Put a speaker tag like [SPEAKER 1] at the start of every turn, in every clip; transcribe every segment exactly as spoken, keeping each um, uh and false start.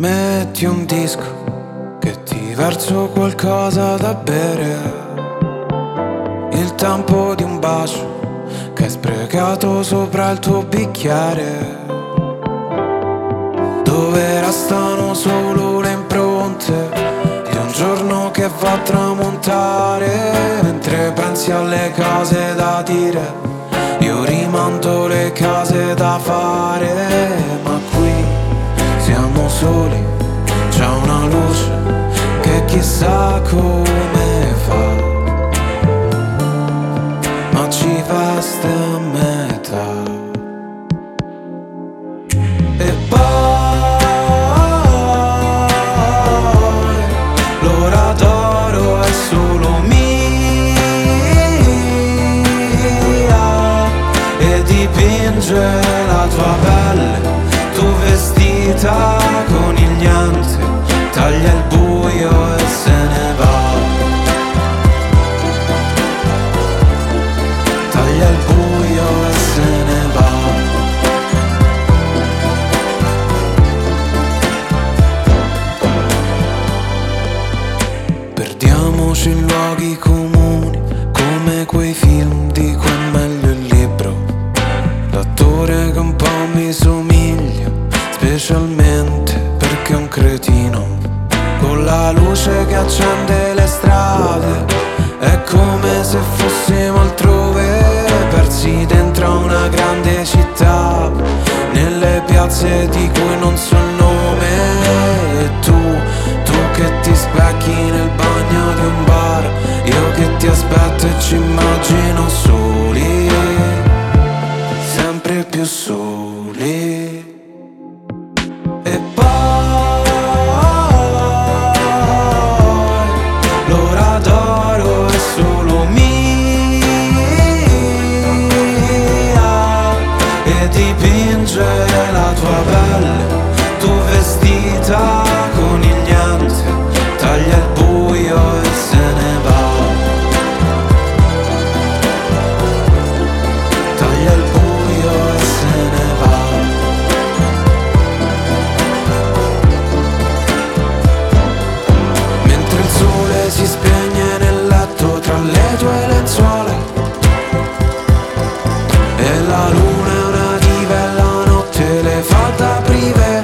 [SPEAKER 1] Metti un disco che ti verso qualcosa da bere, il tempo di un bacio che hai sprecato sopra il tuo bicchiere, dove restano solo le impronte di un giorno che va a tramontare. Mentre pensi alle cose da dire, io rimando le case da fare. Ma qui siamo soli, c'è una luce che chissà come fa, ma ci veste a metà. E poi l'ora d'oro è solo mia e dipinge la tua pelle, tu vestita con il niente, taglia il buio e se ne va, taglia il buio e se ne va. Perdiamoci in luoghi comuni, come quei film di cui è meglio il libro, l'attore che un po' mi somiglia, specialmente perché è un cretino, con la luce che accende le strade. È come se fossimo altrove, persi dentro una grande città, nelle piazze di cui non so il nome. E tu, tu che ti specchi nel bagno di un bar, io che ti aspetto e ci immagino soli, sempre più soli. E poi l'ora d'oro è solo mia e dipinge la tua pelle, tu vestita con il niente, taglia il buio e se ne va, taglia il buio e se ne va. Mentre il sole si spegne nel letto tra le tue lenzuola e la luna è una diva e la notte le fa da prive,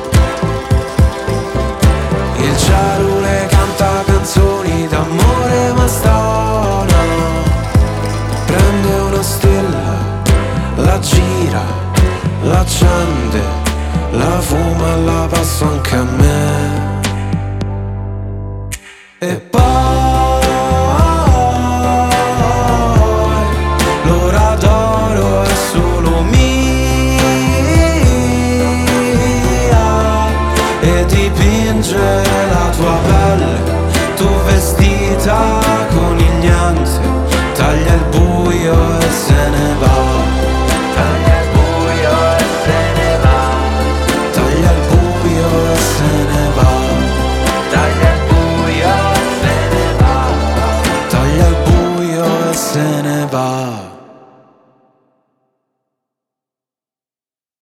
[SPEAKER 1] il cielo le canta canzoni d'amore ma stona, prende una stella, la gira, l'accende, la fuma e la passo anche a me. E poi l'ora d'oro è solo mia e dipinge la tua pelle, tu vestita con il niente, taglia il